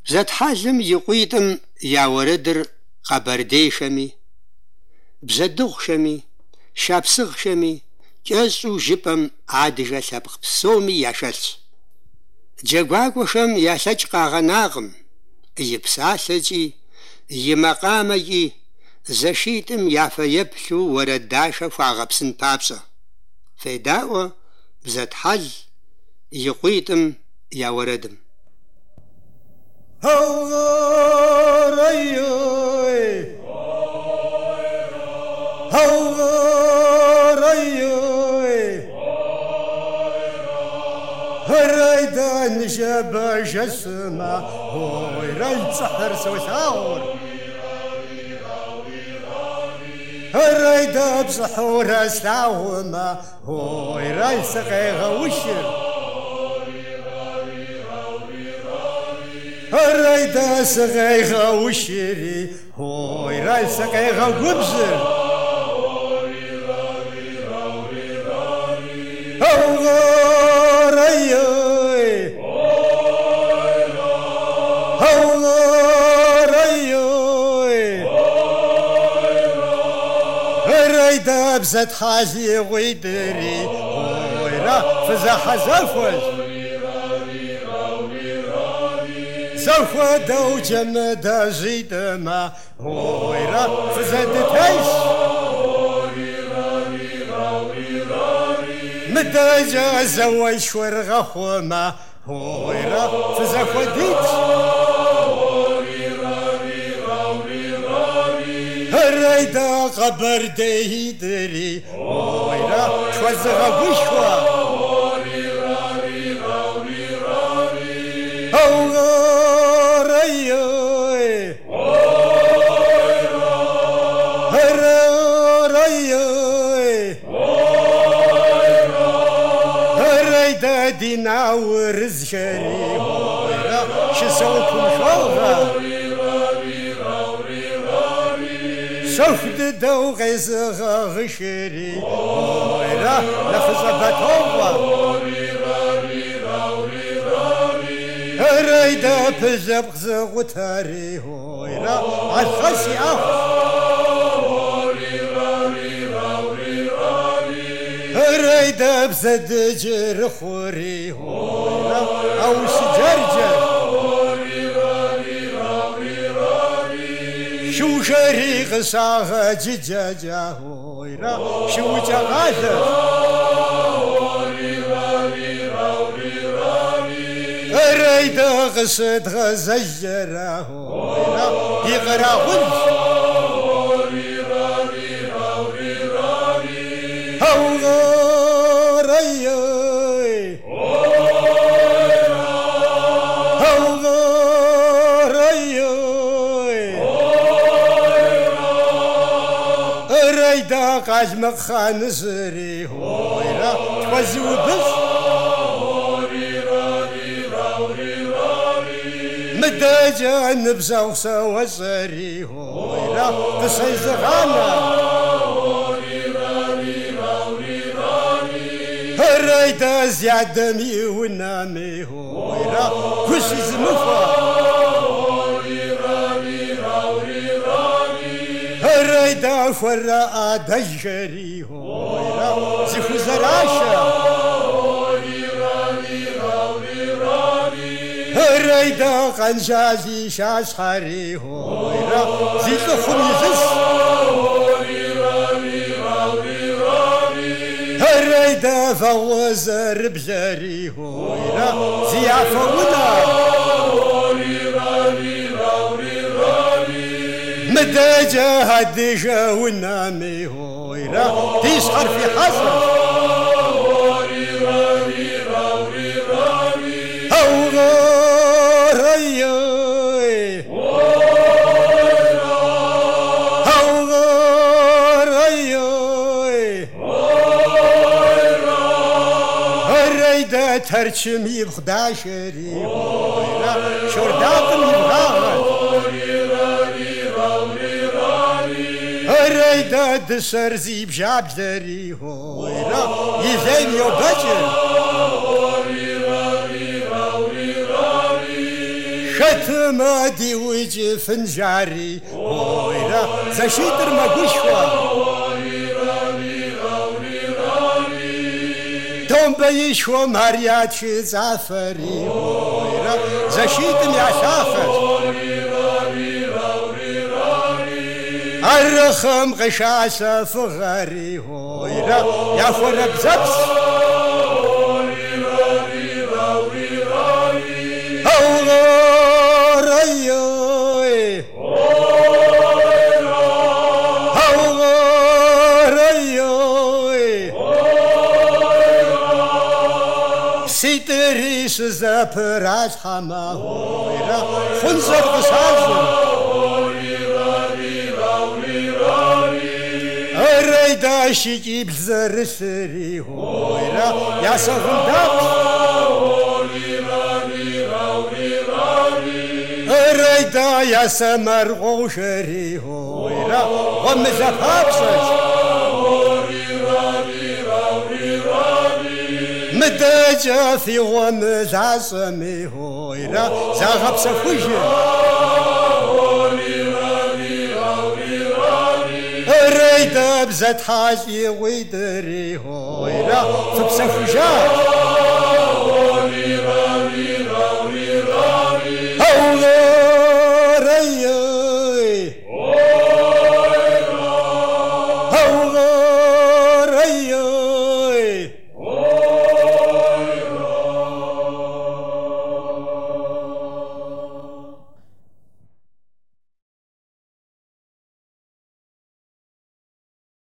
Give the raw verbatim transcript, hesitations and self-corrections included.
بزات حازم يقويتم يا وردر قبرديشمي بزدغشمي شابسغشمي كاسو جبم عادجة سابق بسومي ياشلس جاقواقوشم ياسج قاغناغم يبساسجي يمقامجي زشيتم يافا يبثو ورداشا فاغبسن بابسا فيداوة بزات حز يقويتم يا وردم هوريوي هوريوي هريدان جبا جسما هوي ريد سحر سوثاور هريدا بسحور ساوما هوي ريد سقيغ وشر هريدا سقيغ وشري هوي ريد سقيغ وبزر هوريوي هوريوي هريدا بزات حاجي ويدري هويرا فزاح زوفز زوفدا وجمدا جيدما هويرا فزاد تعيش مداجا زوي شورغا خوما هويرا فزاكو ديت هريدا قبر ديدري هويرا شوزغا بشوا هوريوي هوريوي هريدا دينا ورزشري هويرا شسوكم شوغا شوفت دو غيزغا غشري هويرا لفظة باتوغا هريدا بزبق زغوتاري هويرا عالخاسي أخ هريدا بزد جر خوري هويرا أو شجرجر شو شري غصاغة ججاجا هويرا شو جغاثر هريدا غصد غزجرا هويرا يغرا غلش هوريوي هوريوي هريدا قاجمق خانزري هويرا توزو بس مداجا نبزا وسوا سري هويرا قصي زغانا هريدا زيادة مي ونامي هويرا كوشي زمفا هريدا فرا دجري هويرا زيخو زراشا هريدا قنجازي شاش خاري هويرا زيخو خميزس هريدا فوز ربجري هويرا زيافة ونا مداجا هدجا ونامي هويرا تيسحر في حصر هوريوي هوريوي هريدا ترشم يبخدا شري هويرا شرداقم يبغاغت هريدا دسر زيب جاب زري هويرا يزين يوبجر شتمادي وجه فنجاري ويرا زشيتر مقشوة توم بيشوة ماريات شي زعفري ويرا زشيتم يا شافر الرخم غشاسة فغاري ويرا يا فرق زبس سيتريس زابراز حما هويرا خنزر قصازم الريدا شيكي بزر سري هويرا يا سغندق الريدا يا سمر غوشري هويرا ومزفابسج مدجا في ومزعصمي هويرا زغب سفوجي الريدا بزت حاجي ويدري هويرا فبسفوجات